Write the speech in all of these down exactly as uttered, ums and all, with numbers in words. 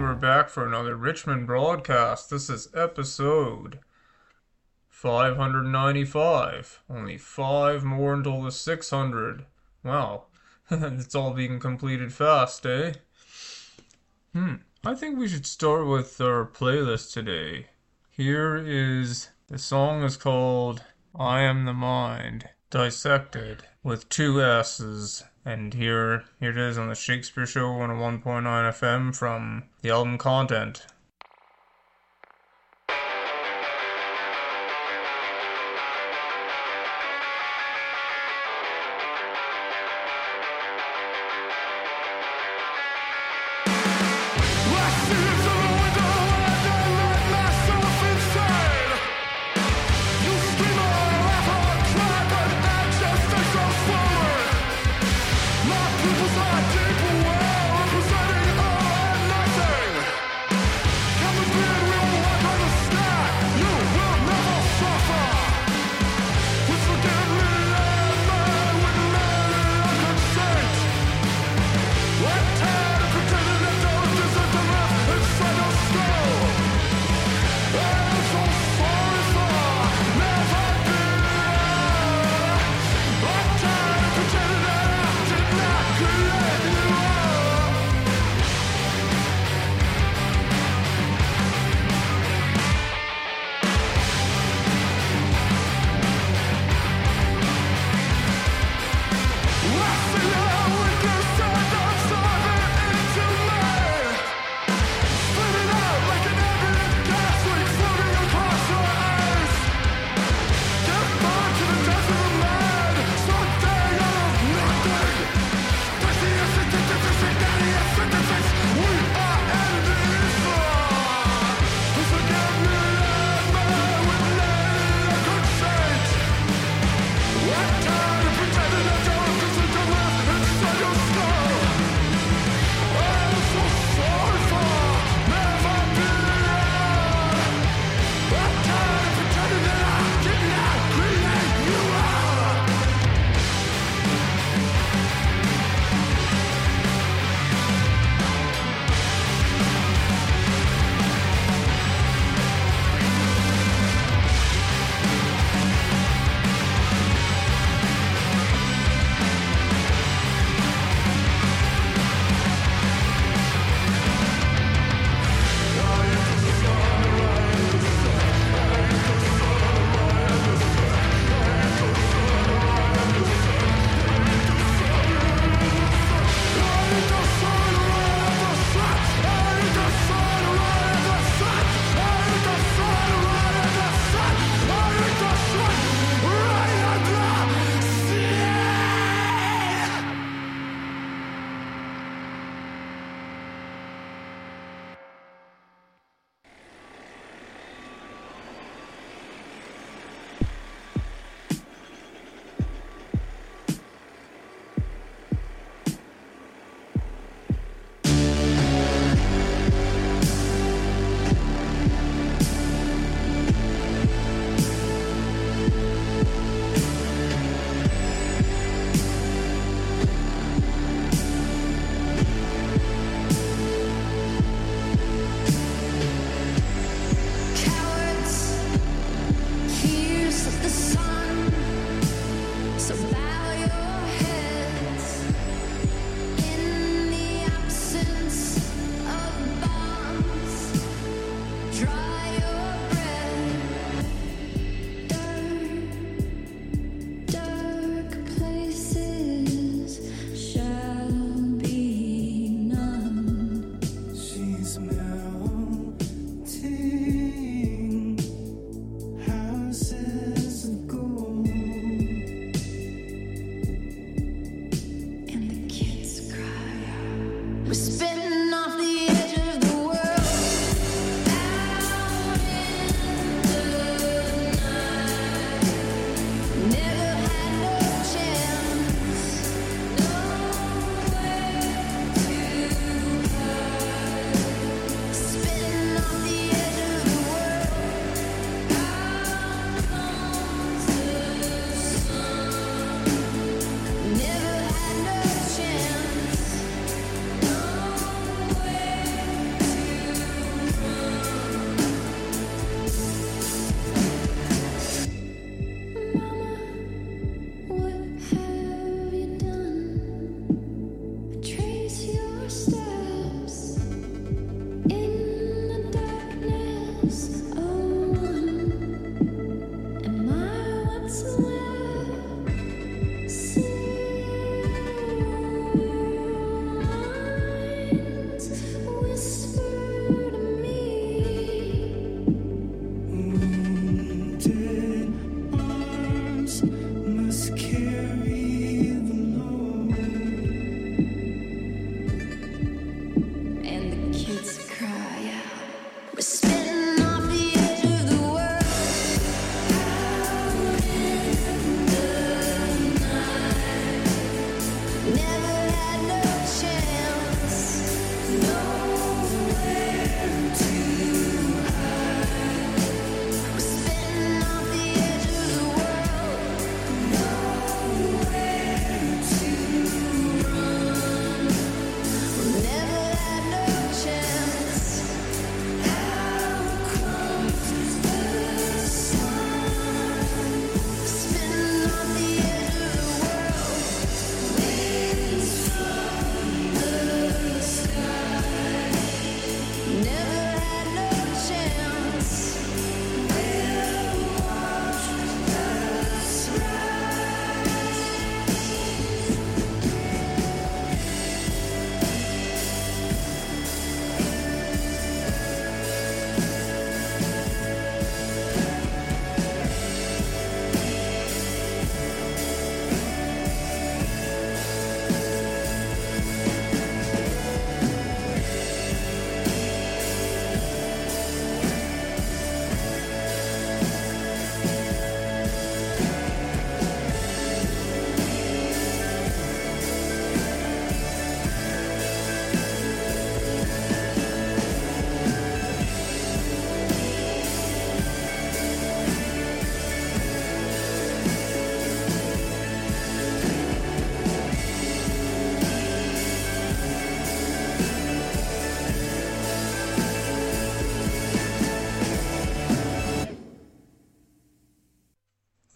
and we're back for another Richmond broadcast. This is episode five hundred ninety-five. Only five more until the six hundred. Wow, it's all being completed fast, eh? Hmm, I think we should start with our playlist today. Here is, the song is called I Am the Mind, Dissected, with two S's. And here, here it is on the Shakespeare Show on a one point nine F M from the album Content.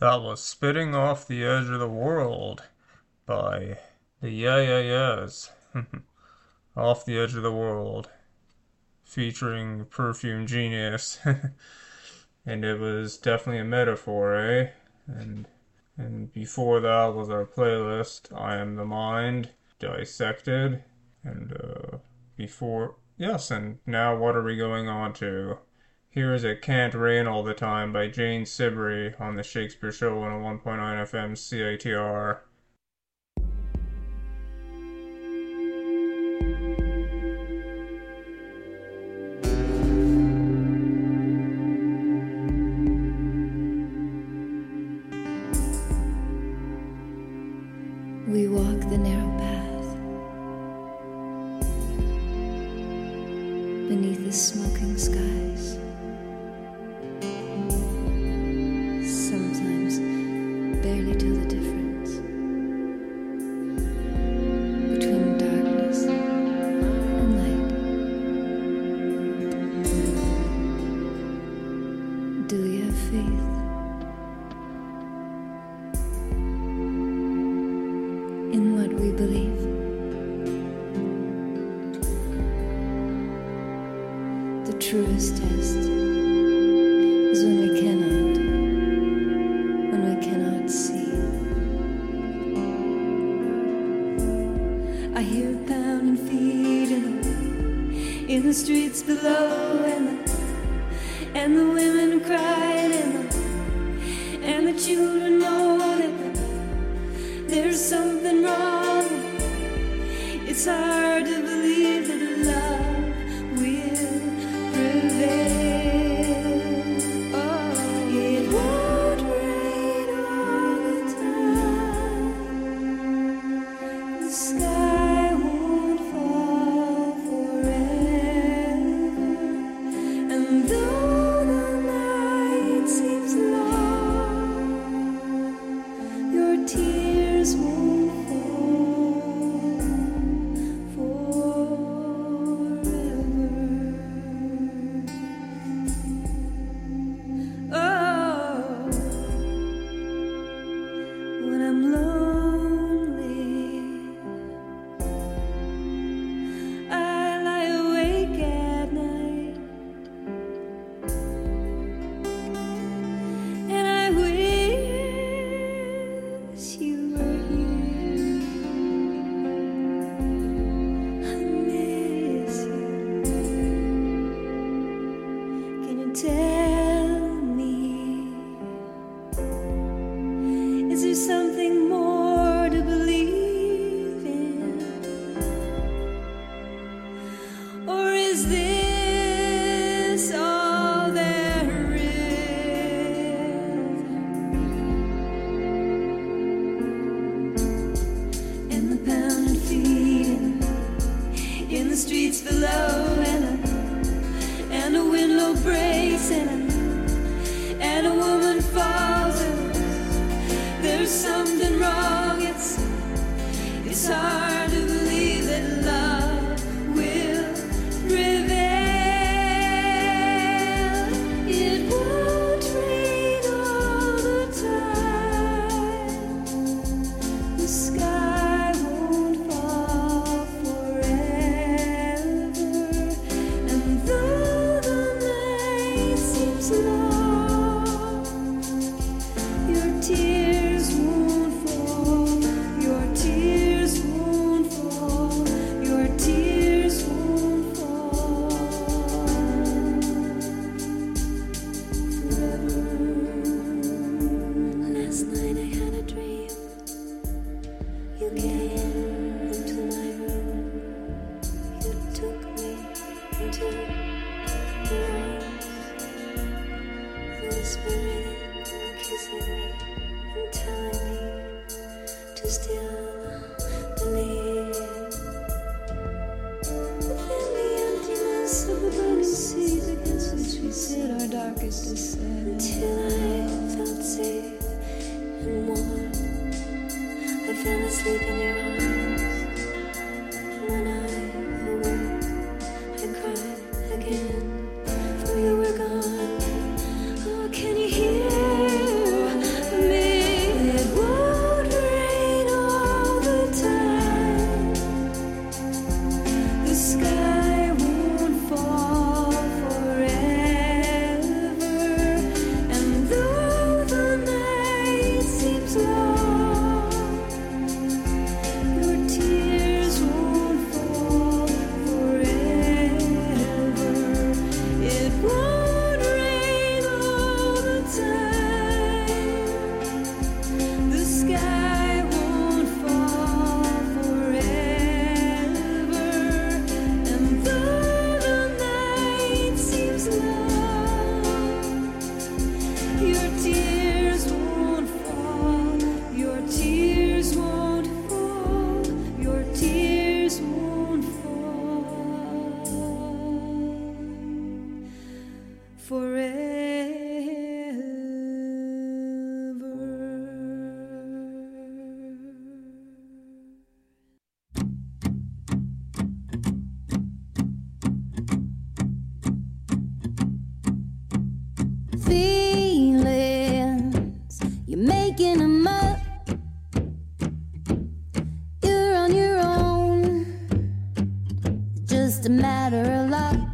That was Spitting Off the Edge of the World by the Yeah Yeah Yeahs. Off the Edge of the World, featuring Perfume Genius. And it was definitely a metaphor, eh? And and before that was our playlist, I Am the Mind, Dissected. And uh, before, yes, and now what are we going on to? Here's It Can't Rain All the Time by Jane Siberry on the Shakespeare Show on a one point nine F M C I T R. We walk the narrow path beneath the smoking skies. Sometimes barely tell the difference between darkness and light. Do you have faith? In what we believe. The truest test is when we cannot, when we cannot see. I hear pounding feet in the, in the streets below, and the, and the women crying, and the, and the children know that there's something wrong. It's hard to believe that love will prevail. Oh, it won't rain all the time. The sky won't fall forever. And though the night seems long, your tears won't fall forever. Oh, when I'm lonely, I lie awake at night, and I wish you were here. I miss you. Can you tell me, is there something more to believe in? Or is this all there is? And the pounding feet in, in the streets below, and a, and a window breaks, and a, and a woman falls, and there's something wrong. It's it's hard to believe that love will prevail. It won't rain all the time. The sky won't fall forever. And though the night seems long, your tears won't fall. Your tears won't fall. Your tears won't fall forever. Last night I had a dream. You came into my room. You took me into your arms, whispering and kissing me and telling me to still believe. Within the emptiness of the burning seas against which we sit our darkest descent, until I felt safe and warm. I fell asleep in your arms, and when I awoke, I cried again, for you were gone. Oh, can you hear me?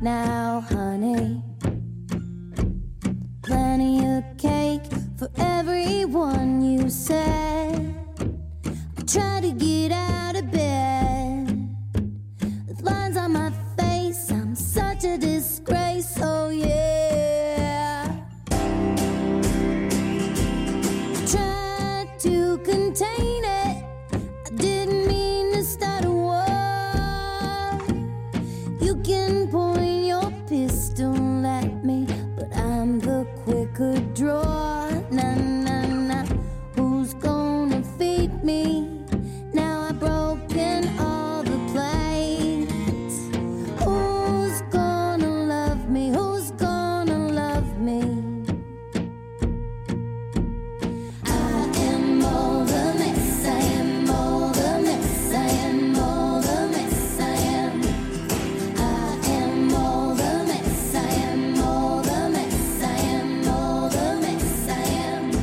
now, honey. Plenty of cake for everyone, you said. I try to get out of bed with lines on my face. I'm such a disgrace, oh yeah. I tried to contain it. I didn't mean to start a war. You can point your pistol at me, but I'm the quicker draw. Nah, nah, nah. Who's gonna feed me? Now I've broken all the plates. Who's gonna love me? Who's gonna love me? I am all the mess. I am all the mess. I am all the mess. I am. I am all the mess. I am all the mess. I am all the mess. I am.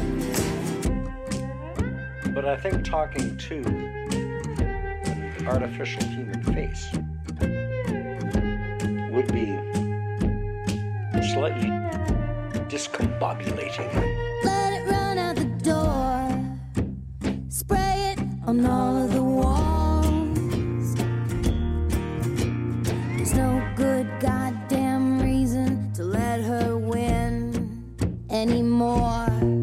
But I think talking to an artificial human face would be slightly discombobulating. Let it run out the door. Spray it on all of the walls. There's no good goddamn reason to let her win anymore.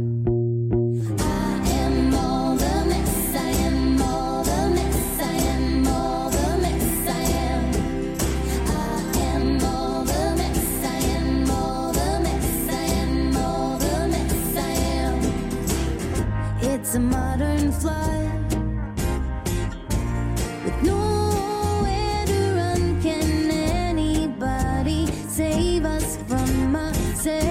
I am all the mess. I am all the mess. I am all the mess. I am. I am all the mess. I am all the mess. I am all the mess. I am. It's a modern flood with nowhere to run. Can anybody save us from ourselves?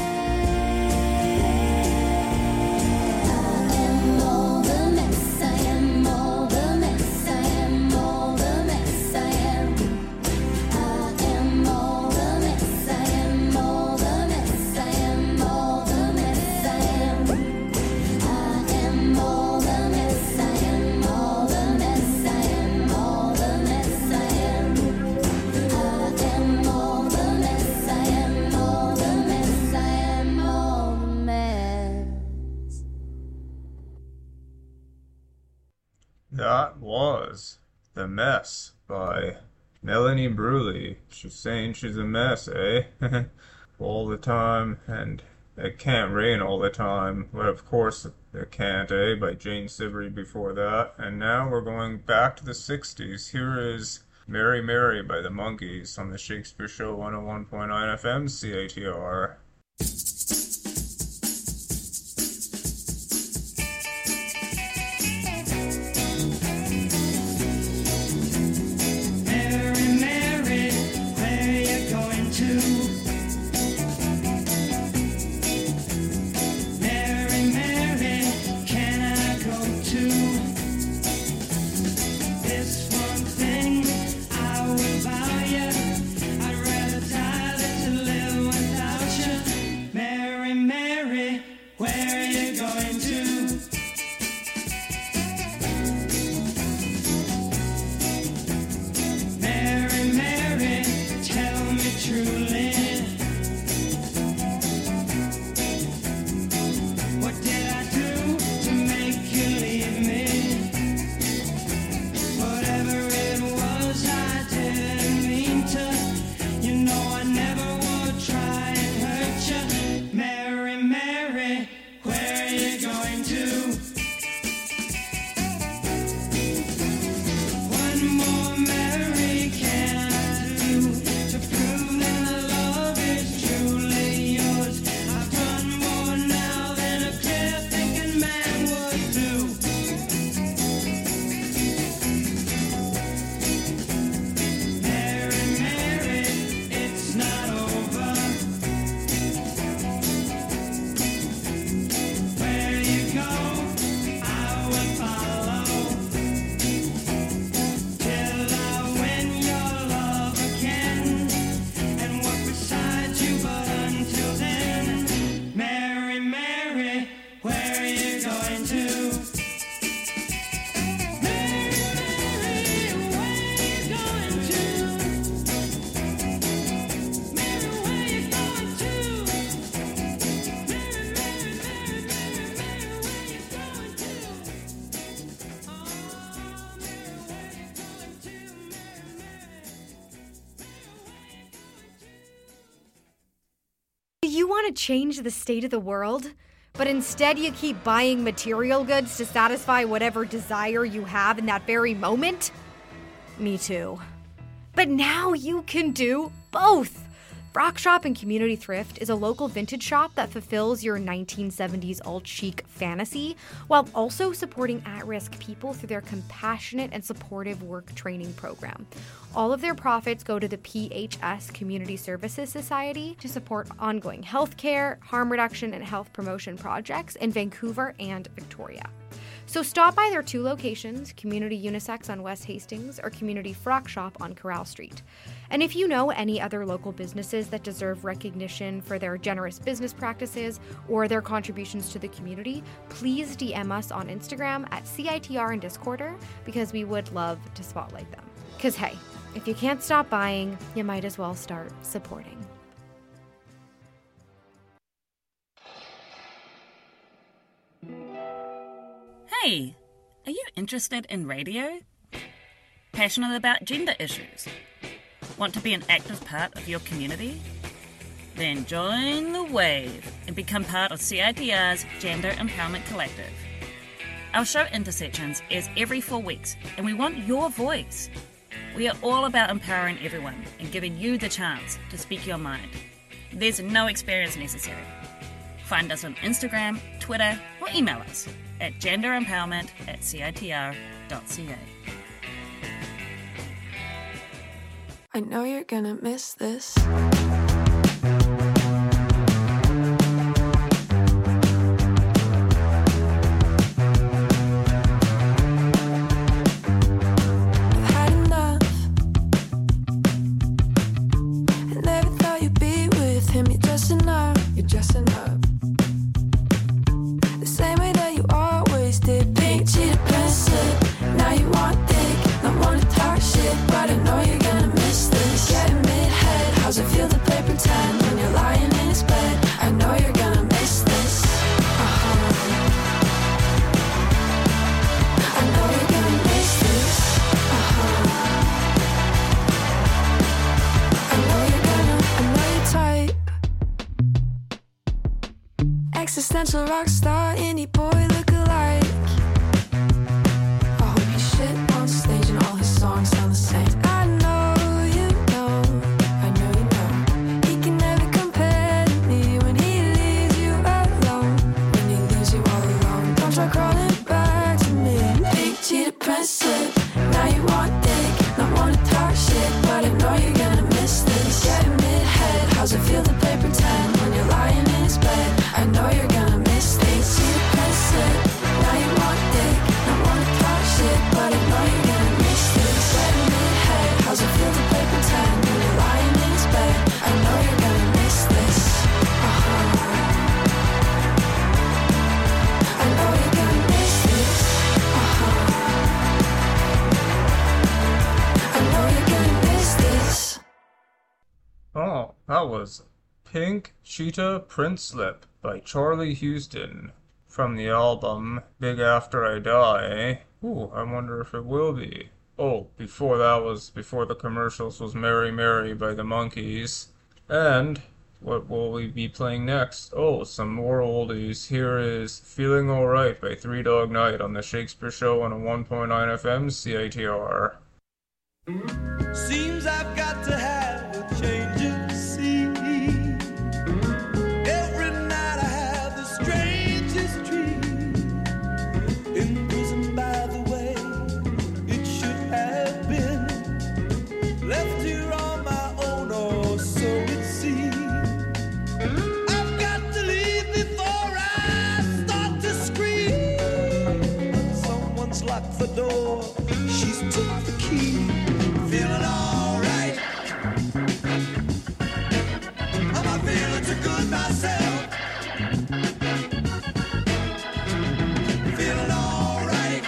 I am all the mess. I am all the mess. I am all the mess. I am. I am all the mess. I am all the mess. I am all the mess. I am. I am all the mess. I am all the mess. I am all the mess. I am. I am all the mess. I am all the mess. I am all the mess. That was The Mess by Melanie Bruley. She's saying she's a mess, eh? All the time, and It Can't Rain All the Time. But of course it can't, eh? By Jane Sibley before that. And now we're going back to the sixties. Here is Mary Mary by the Monkees on the Shakespeare Show one oh one point nine F M C A T R. Mary, Mary, where you going to? Mary, Mary, can I go to? This one thing I would buy you. I'd rather die than to live without you. Mary, want to change the state of the world, but instead you keep buying material goods to satisfy whatever desire you have in that very moment? Me too. But now you can do both. Frock Shop and Community Thrift is a local vintage shop that fulfills your nineteen seventies alt-chic fantasy while also supporting at-risk people through their compassionate and supportive work training program. All of their profits go to the P H S Community Services Society to support ongoing healthcare, harm reduction, and health promotion projects in Vancouver and Victoria. So stop by their two locations, Community Unisex on West Hastings or Community Frock Shop on Corral Street. And if you know any other local businesses that deserve recognition for their generous business practices or their contributions to the community, please D M us on Instagram at C I T R and Discorder because we would love to spotlight them. Because hey, if you can't stop buying, you might as well start supporting. Hey, are you interested in radio? Passionate about gender issues? Want to be an active part of your community? Then join the wave and become part of C I T R's Gender Empowerment Collective. Our show Intersections airs every four weeks and we want your voice. We are all about empowering everyone and giving you the chance to speak your mind. There's no experience necessary. Find us on Instagram, Twitter, or email us at genderempowerment at C I T R dot C A. I know you're gonna miss this. Existential rock star, indie boy look-alike. I hope he shit on stage and all his songs sound the same. I know you know, I know you know. He can never compare to me when he leaves you alone. When he leaves you all alone, don't try crawling back to me. Big cheetah princess, now you want dick. Not wanna talk shit, but I know you're gonna miss this. Getting mid-head, how's it feel to play pretend when you're lying in his bed? I know you're gonna miss things. See the present, now you want dick. Not wanna talk shit, but I know you're gonna miss this. Getting mid-head, how's it feel to play pretend when you're lying in his bed? I know you're gonna miss this. Uh-huh. I know you're gonna miss this. Uh-huh. I know you're gonna miss this. Oh, that was Pink Cheetah Print Slip by Charlie Houston from the album Big After I Die. Ooh, I wonder if it will be. Oh, before that was, before the commercials was Mary Mary by the Monkees. And what will we be playing next? Oh, some more oldies. Here is Feeling Alright by Three Dog Night on the Shakespeare Show on a one point nine F M C I T R. Seems I've got to have a change of scene. Every night I have the strangest dream. Imprisoned by the way it should have been. Left here on my own, or so it seems. I've got to leave before I start to scream. Someone's locked the door, she's took the key. Feeling alright. Am I feeling too good myself? Feeling alright.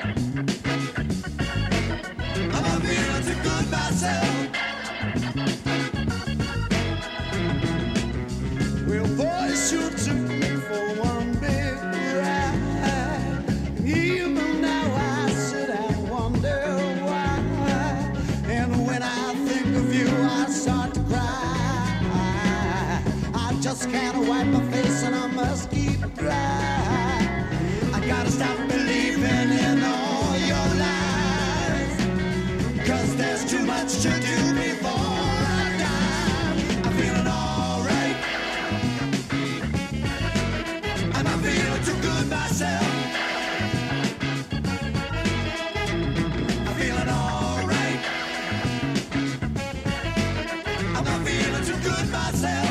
Am I feeling too good myself? Well, boys, you took me for one big ride. And even now I sit and wonder why. And when I think of you, I start to cry. I just can't wait. wipe my face and I must keep dry. I gotta stop believing in all your lies, 'cause there's too much to do before I die. I'm feeling alright, and I'm feeling too good myself. I'm feeling alright, I'm not feeling too good myself.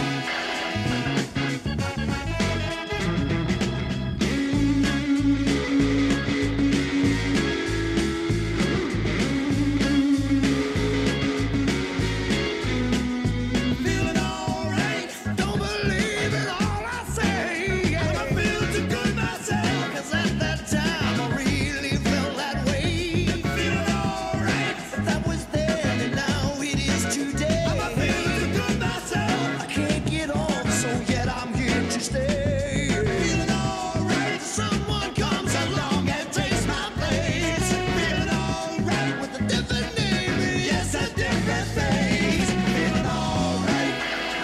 Feeling alright, don't believe it all I say. And I feel too good myself, 'cause at that time I really felt that way. Feeling alright, that was then and now it is today. I'm not feeling too good myself, I can't get on, so yet I'm here to stay. Feeling alright, someone comes along and takes my place. Feeling alright with a different name, yes, a different face. Feeling alright,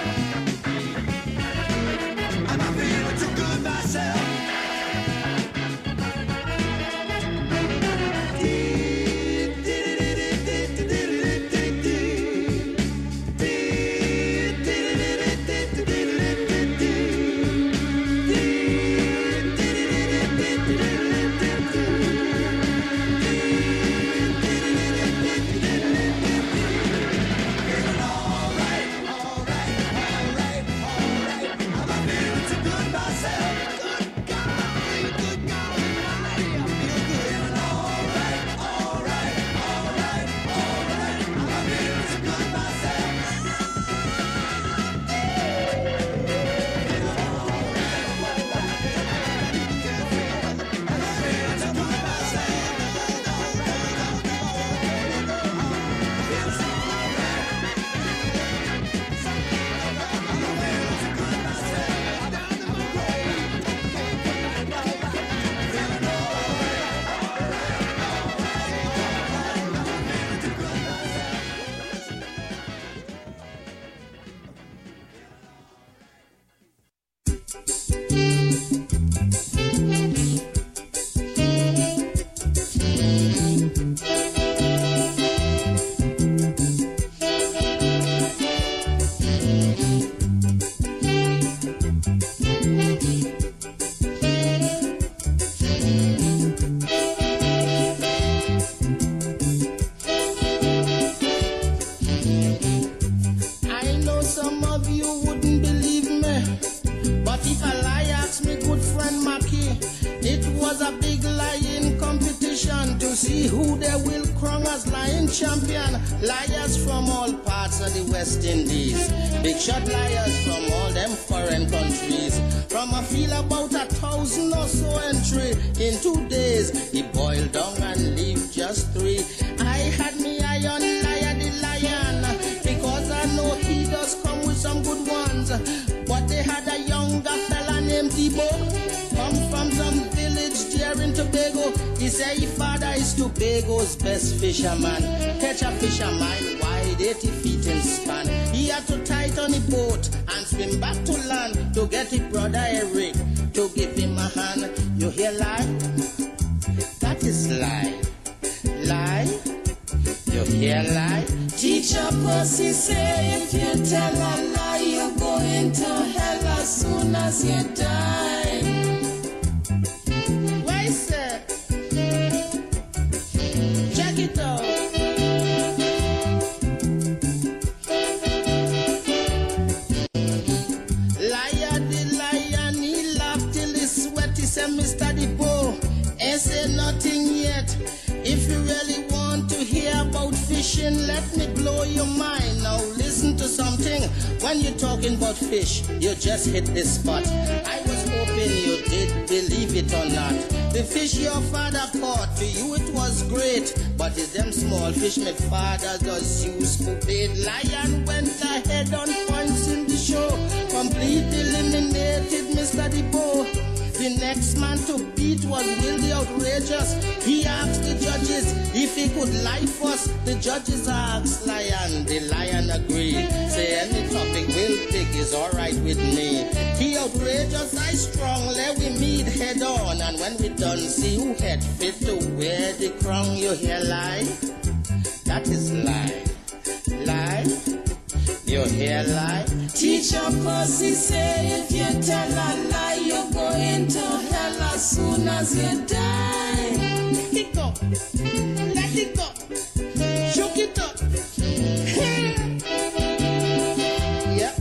and I'm feeling too good myself. I know some of you wouldn't believe me, but if a lie asks me good friend Mackie, it was a big lying competition to see who they will crown as lion champion. Liars from all parts of the West Indies, big shot liars from all them foreign countries. From a feel about a thousand or so entry in two days, he boiled down and leave just three. I had me eye on Liar the Lion, because I know he does come with some good ones. But they had a younger fella named Thibaut, come from some village there in Tobago. He say his father is Tobago's best fisherman. Catch a fisherman wide eighty feet in span. He had to tight on the boat and swim back to land to get his brother Eric to give him a hand. You hear lie? That is lie. Lie? You hear lie? Teacher Pussy say if you tell a lie, you're going to hell as soon as you die. Why, sir? Check it out. Liar the lion, he laughed till he sweat. He said, Mister Debo, ain't say nothing yet. If you really want to hear about fishing, let me blow your mind. Now listen to something. When you're talking about fish, you just hit the spot. I was hoping you did believe it or not. The fish your father caught, to you it was great, but it's them small fish my father does use for bait. Lion went ahead on points in the show, completely eliminated Mister Debo. The next man to beat was really outrageous. He asked the judges if he could lie first. The judges asked Lion, the Lion agreed. Say any topic will pig is alright with me. He outrageous, I strong, let we meet head on. And when we done, see who head fit to wear the crown. You hear lie? That is lie. Lie? You hear lie? Teacher Percy say if you tell a lie, you're going to hell as soon as you die. Let it go. Let it go. Shook it up. Yep.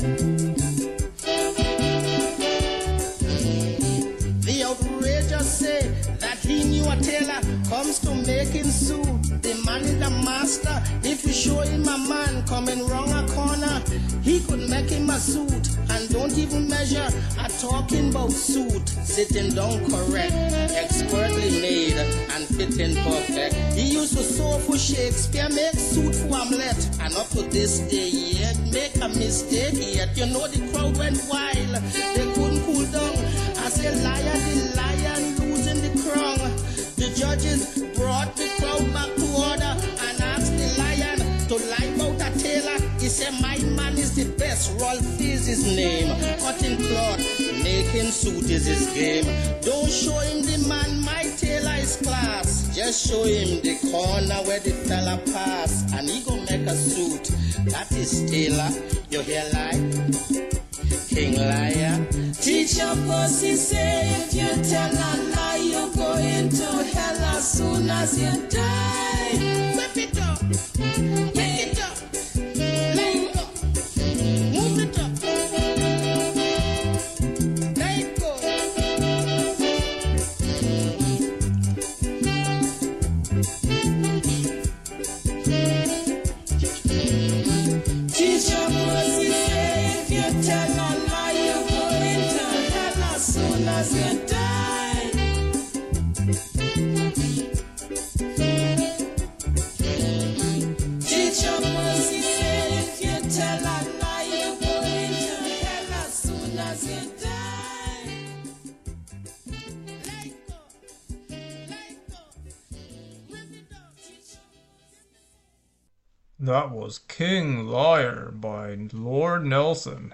The outrageous say that he knew a tailor comes to making suit. The man is the master. If you show him a man coming round a corner, he could make him a suit and don't even measure. A talking about suit, sitting down correct, expertly made and fitting perfect. He used to sew for Shakespeare, make suit for Hamlet, and up to this day yet make a mistake yet. You know the crowd went wild, they couldn't cool down. As a liar, the lion losing the crown. The judges brought the crowd back to order and asked the lion to lie about a tailor. He said, my man is the best, Rolf is his name. Cutting cloth, making suit is his game. Don't show him the man, my tailor is class. Just show him the corner where the fella pass, and he gon' make a suit. That is tailor, you hear lie? King liar. Teacher Percy say if you tell a lie, you're going to hell as soon as you die. Whip it up, pick it up, let it go, move it up, let it go. Teacher Percy say if you tell a lie, you're going to hell as soon as you die. Teacher Percy say if you tell a lie, you're going to hell as soon as you die. Let it go, let it go, whip it up, teacher. That was King Liar by Lord Nelson.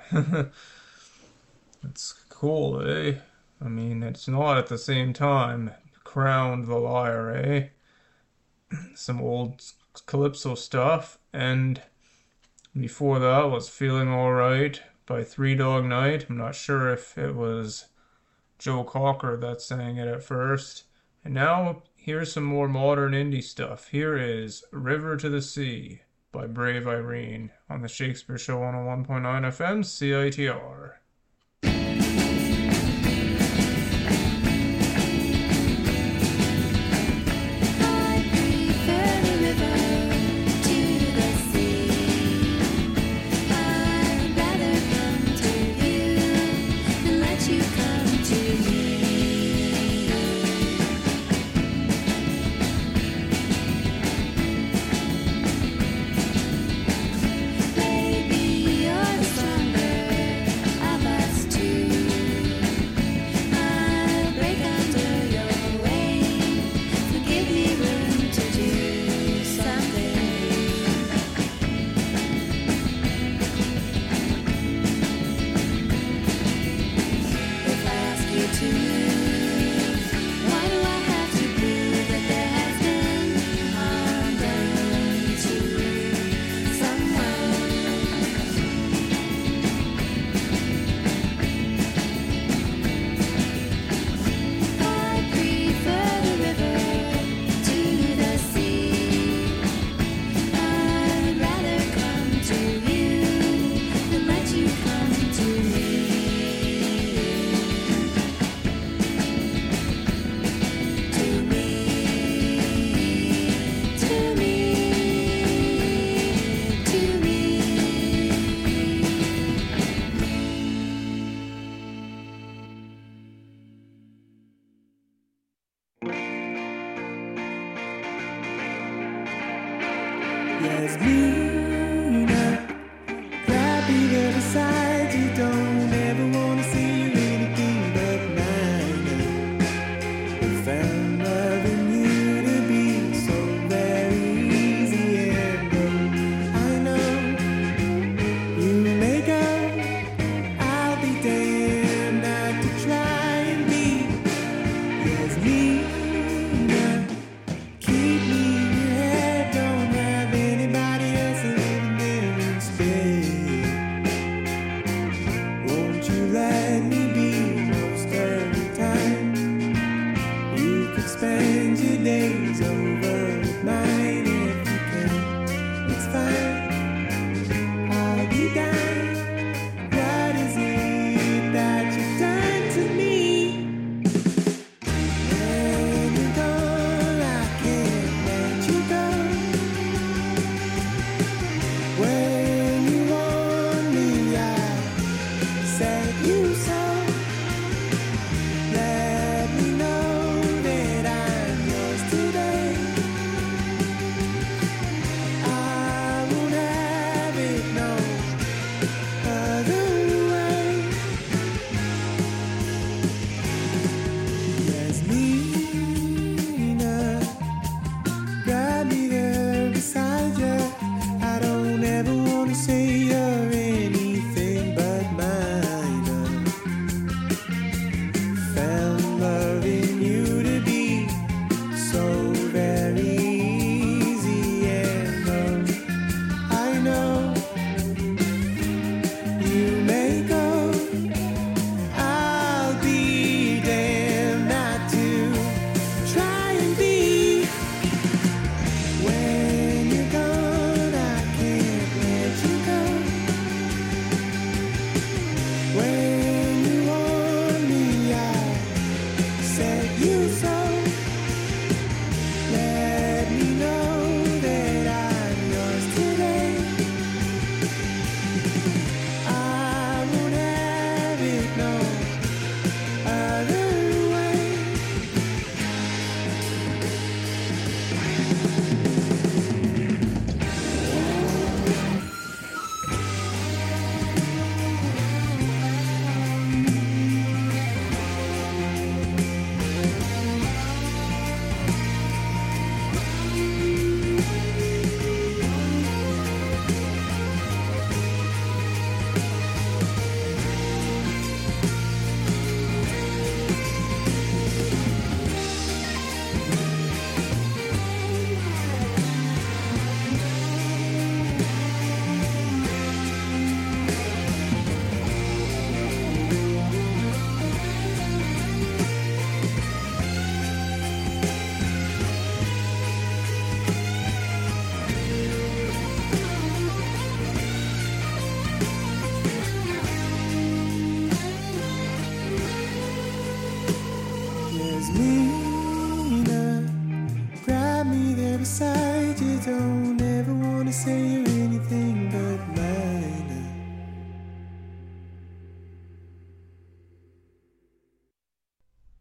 It's cool, eh? I mean, it's not at the same time Crowned the Liar, eh? Some old Calypso stuff, and before that was Feeling Alright by Three Dog Night. I'm not sure if it was Joe Cocker that sang it at first. And now, here's some more modern indie stuff. Here is River to the Sea by Brave Irene on the Shakespeare Show one oh one point nine F M C I T R. Yasmina, grabbing her beside you, don't ever wanna see you anything but mine. I found loving you to be so very easy, and oh, I know you make up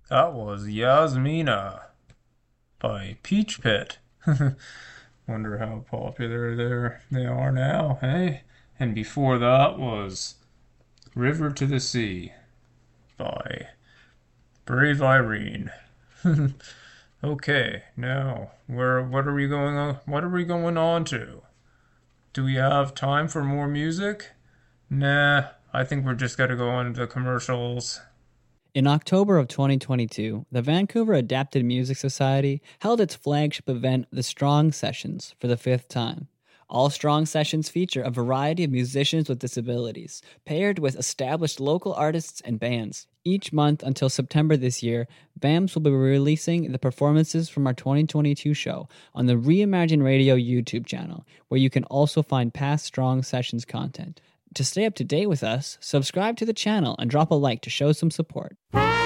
That was Yasmina by Peach Pit. Wonder how popular they're, they are now, eh? And before that was River to the Sea by Brave Irene. Okay, now where what are we going on? What are we going on to? Do we have time for more music? Nah, I think we're just gonna go on to the commercials. In October of twenty twenty-two, the Vancouver Adapted Music Society held its flagship event, the Strong Sessions, for the fifth time. All Strong Sessions feature a variety of musicians with disabilities, paired with established local artists and bands. Each month until September this year, V A M S will be releasing the performances from our twenty twenty-two show on the Reimagine Radio YouTube channel, where you can also find past Strong Sessions content. To stay up to date with us, subscribe to the channel and drop a like to show some support.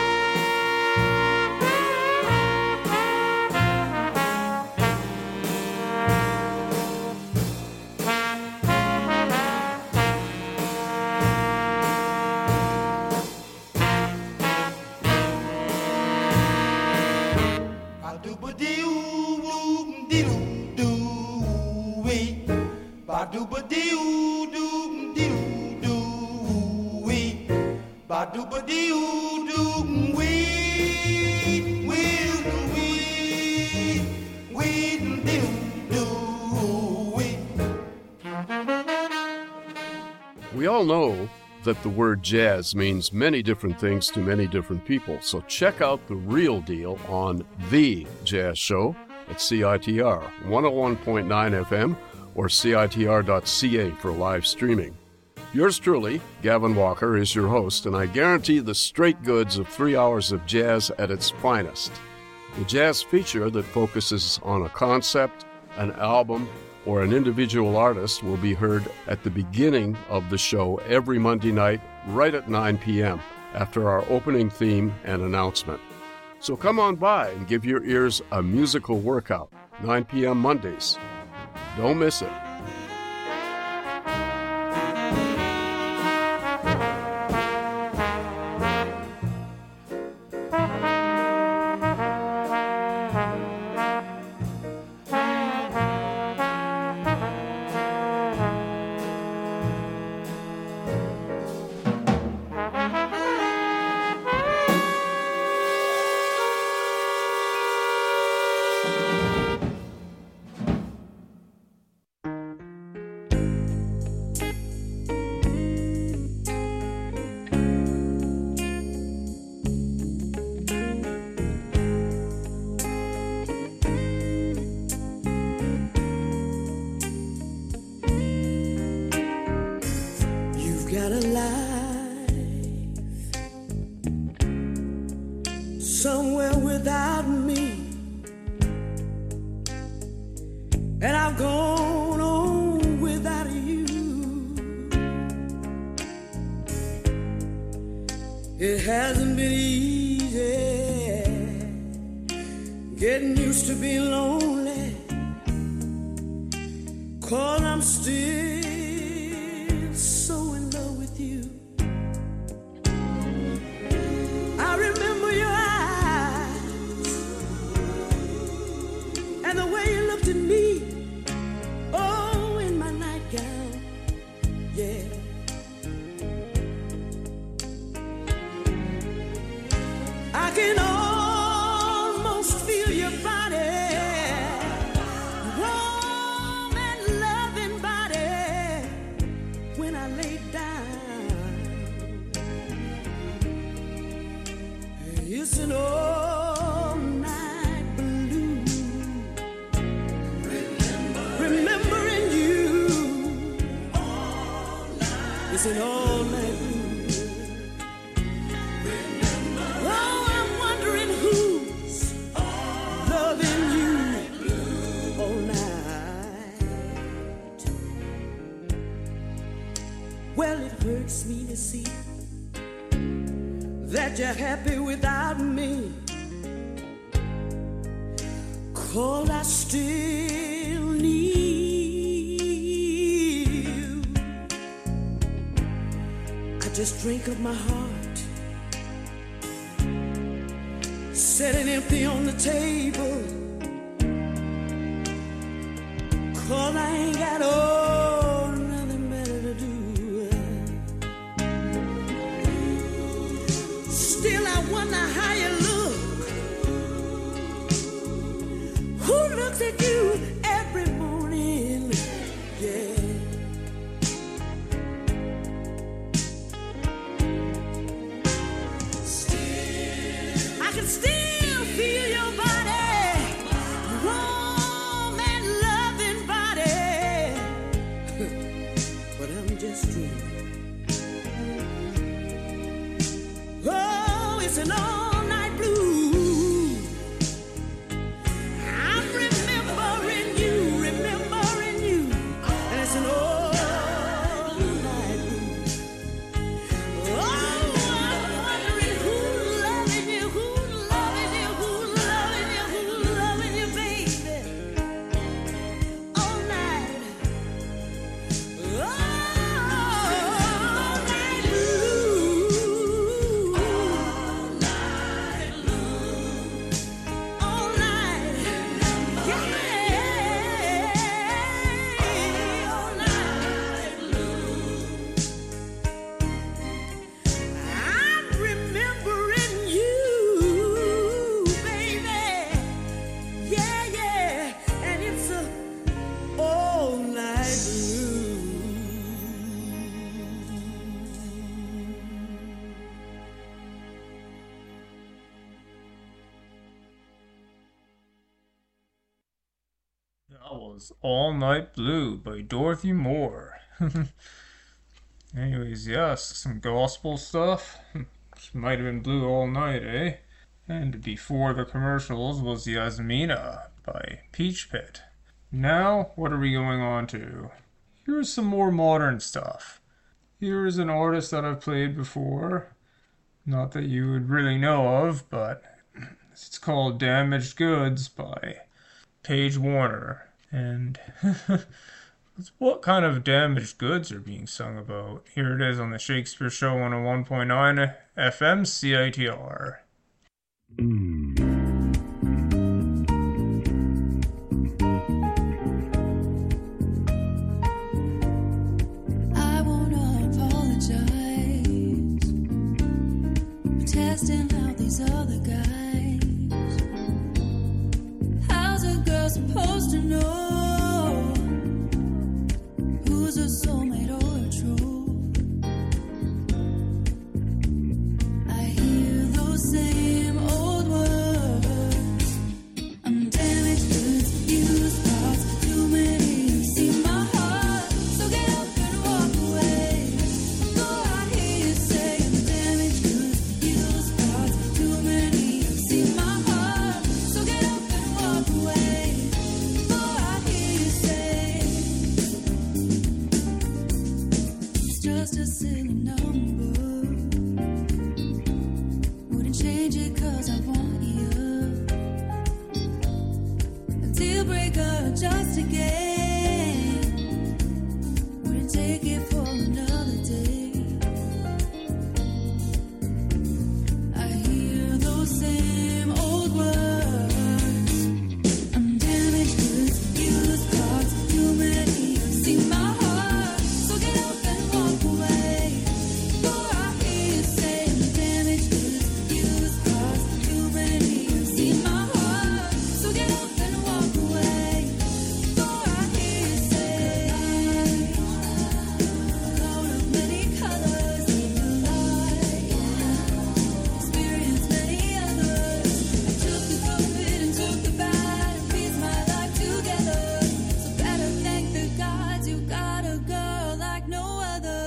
We all know that the word jazz means many different things to many different people, so check out The Real Deal on The Jazz Show at C I T R one oh one point nine F M or C I T R dot C A for live streaming. Yours truly, Gavin Walker, is your host, and I guarantee the straight goods of three hours of jazz at its finest. The jazz feature that focuses on a concept, an album, or an individual artist will be heard at the beginning of the show every Monday night, right at nine p.m., after our opening theme and announcement. So come on by and give your ears a musical workout, nine p.m. Mondays. Don't miss it. Got a life somewhere without me, and I've gone on without you. It hasn't been easy getting used to being lonely, 'cause I'm still me to see that you're happy without me, 'cause I still need you. I just drink of my heart sitting empty on the table, 'cause I ain't got oh, nothing better to do. Still I wonder how you look. Who looks at you every morning? Yeah. I can still feel your body, warm and loving body, but I'm just dreaming. Oh, it's an all-night blues. I'm remembering you, remembering you, and it's an all-night blues. Oh, I'm wondering who's loving you, who's loving you, who's loving you, who's loving you, baby, all night. All night blues. All night blues. All night. Yeah. All night blues. I'm remembering you, baby. Yeah, yeah. And it's a all night blues. That was All Night Blue by Dorothy Moore. Anyways, yes, some gospel stuff. She might have been blue all night, eh? And before the commercials was Yasmina by Peach Pit. Now, what are we going on to? Here's some more modern stuff. Here's an artist that I've played before. Not that you would really know of, but it's called Damaged Goods by Paige Warner. And what kind of damaged goods are being sung about? Here it is on the Shakespeare Show one oh one point nine F M C I T R. I wanna apologize for testing out these other guys. How's a girl supposed to know who's a soulmate or a troll? I hear those same old words. I'm damaged goods, used parts, too many have seen my heart. So get up and walk away. Go out here, you say I'm damaged goods, used parts, too many have seen my heart. So get up and walk away. Go out here, you say it's just a silly number. Wouldn't change it 'cause I want you. A deal breaker just a game. Wouldn't take it for another day. I hear those same old words. I'm damaged goods, used parts, too many have seen my heart. So get up and walk away. Go out here, you say I'm damaged goods, used parts, too many have seen my heart. So get up and walk away. Go out here, you say a coat of many colors in your life. Experience many others. I took the good and took the bad and pieced my life together. So better thank the gods you got a girl like no other.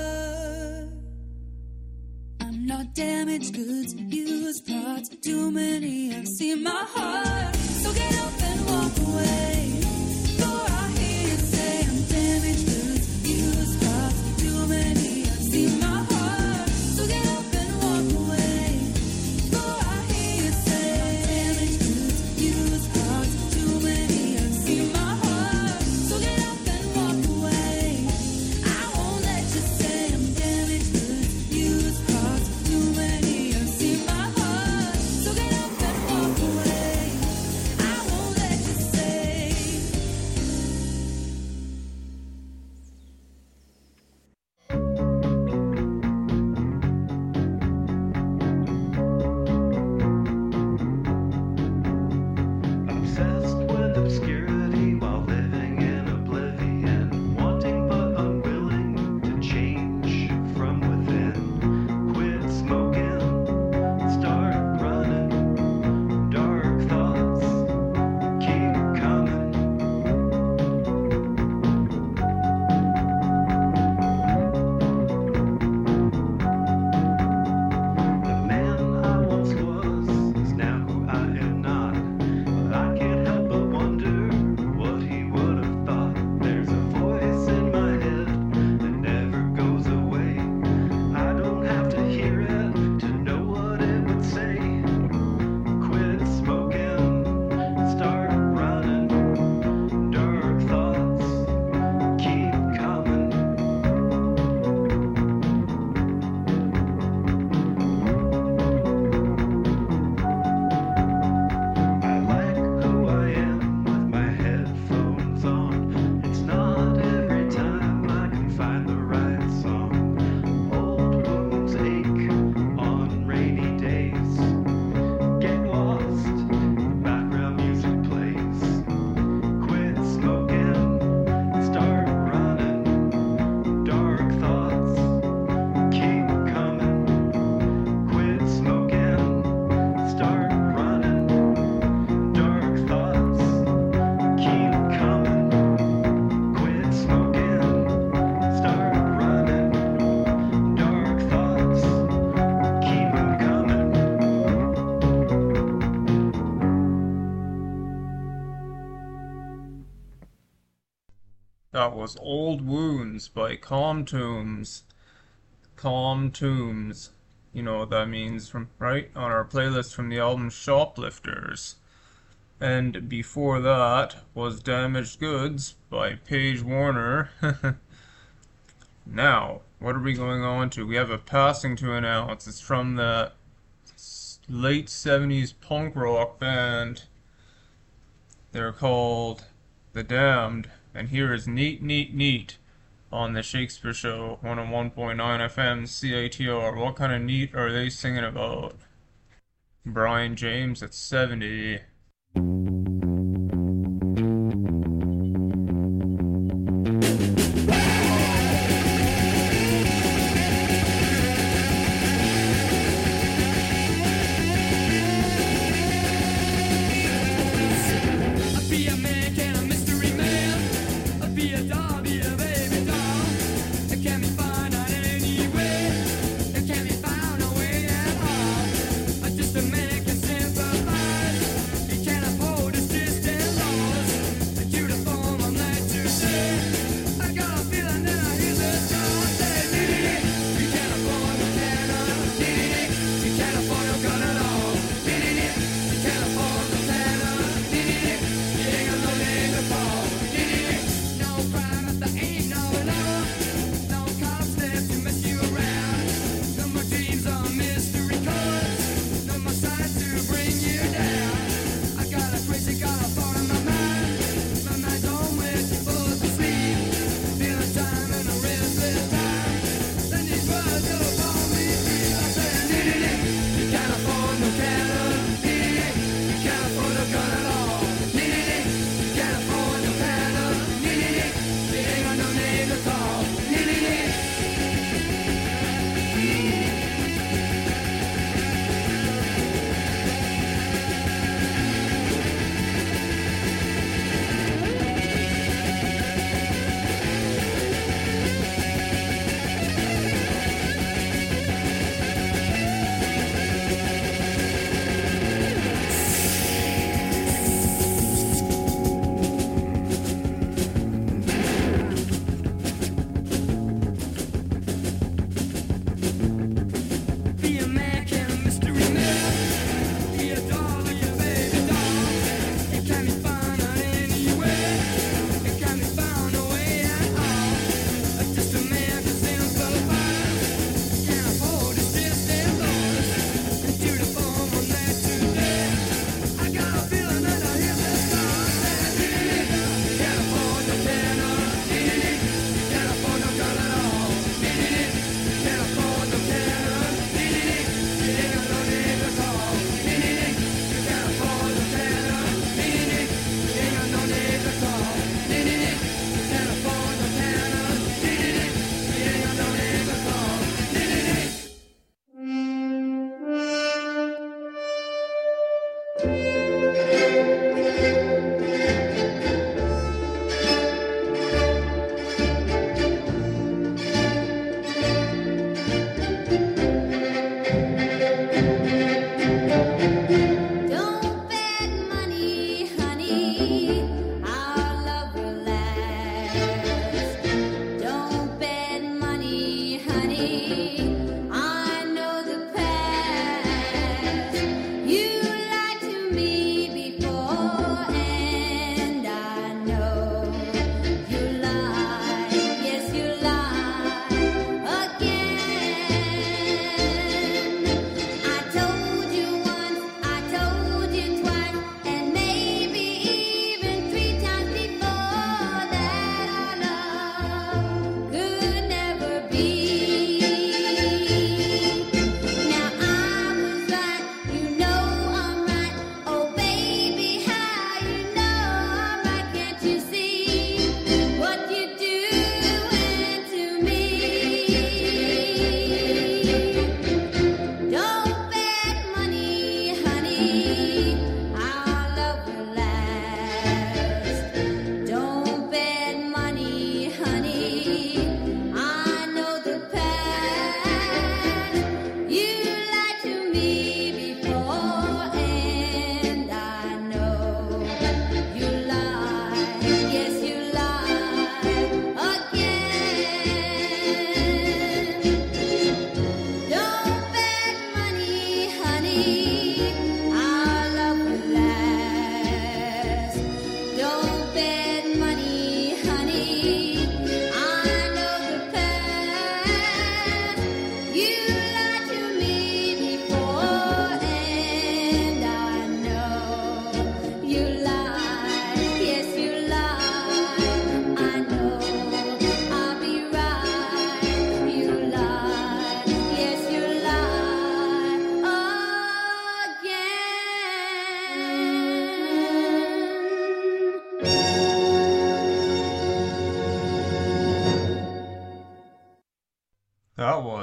I'm not damaged goods, used parts, too many have seen my heart. So get up and walk away. Go out here, you say I'm damaged goods, used parts, too many have seen my heart. So get up and walk away. Go out here, you say I'm damaged goods, used parts, too many have seen my heart. So get up and walk away. I won't let you say I'm damaged goods, used parts, too many have seen my heart. So get up and walk away. That was Old Wounds by Calm Tombs. Calm Tombs. You know what that means, from right? On our playlist from the album Shoplifters. And before that was Damaged Goods by Paige Warner. Now, what are we going on to? We have a passing to announce. It's from the late seventies punk rock band. They're called The Damned. And here is Neat, Neat, Neat on the Shakespeare Show, one oh one point nine F M C A T R. What kind of neat are they singing about? Brian James at seventy. Just a man can sympathize.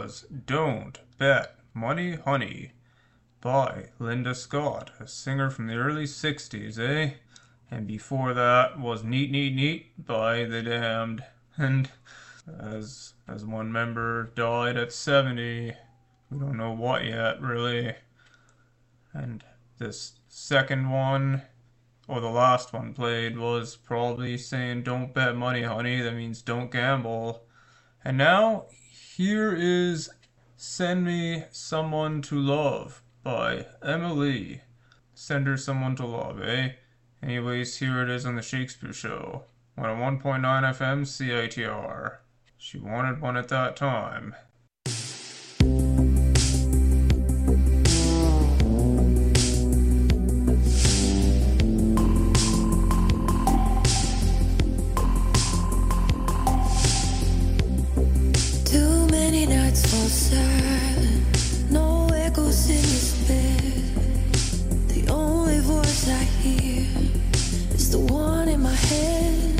was Don't Bet Money Honey by Linda Scott, a singer from the early sixties, eh? And before that was Neat Neat Neat by The Damned. And as as one member died at seventy, we don't know what yet, really. And this second one, or the last one played, was probably saying don't bet money, honey. That means don't gamble. And now, here is Send Me Someone to Love by Emily. Send her someone to love, eh? Anyways, here it is on the Shakespeare Show. one oh one point nine F M C I T R. She wanted one at that time. Too many nights fall silent, no echoes in this bed. The only voice I hear is the one in my head.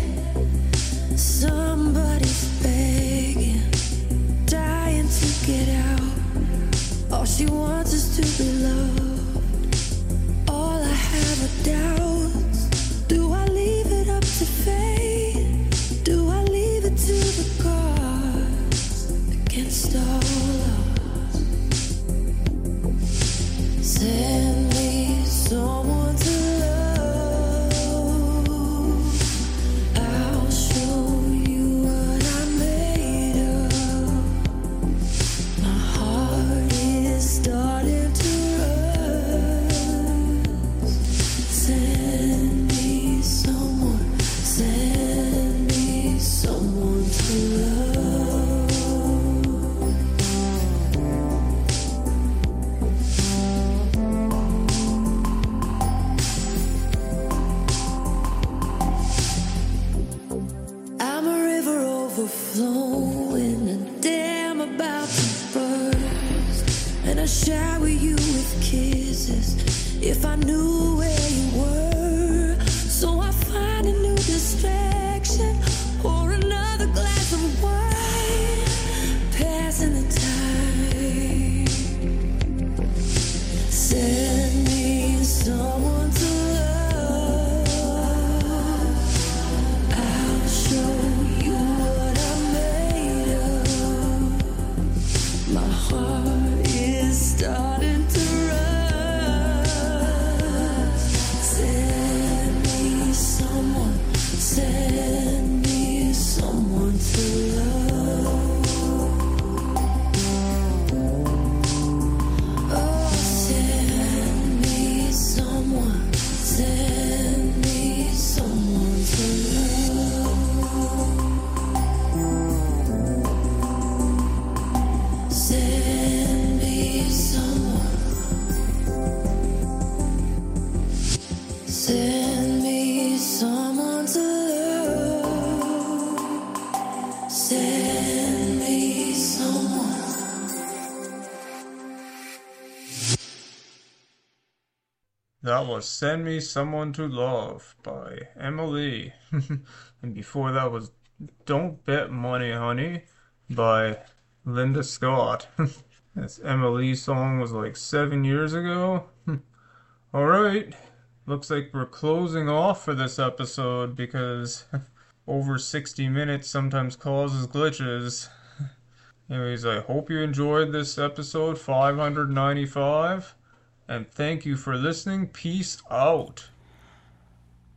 Somebody's begging, dying to get out. All she wants is to be loved. All I have are doubts. Do I leave it up to fate? Do I leave it to the gods against all odds? Send me someone to love. I'll show you what I'm made of. My heart is starting to rust. Send me someone, send me someone to love. I'm a river overflowing, a dam about to burst, and I shower you with kisses if I knew where you were. So I find a new distraction or another glass of wine, passing the time. Send me someone to love. I'll show you what I'm made of. My heart is starting to rust. Send me someone, send me someone to love. Oh, send me someone, send me someone to love. Send me someone, send me someone to love. Send me someone. That was Send Me Someone to Love by Emily. And before that was Don't Bet Money, Honey by Linda Scott. This Emily song was like seven years ago. Alright, looks like we're closing off for this episode because over sixty minutes sometimes causes glitches. Anyways, I hope you enjoyed this episode five hundred ninety-five. And thank you for listening. Peace out.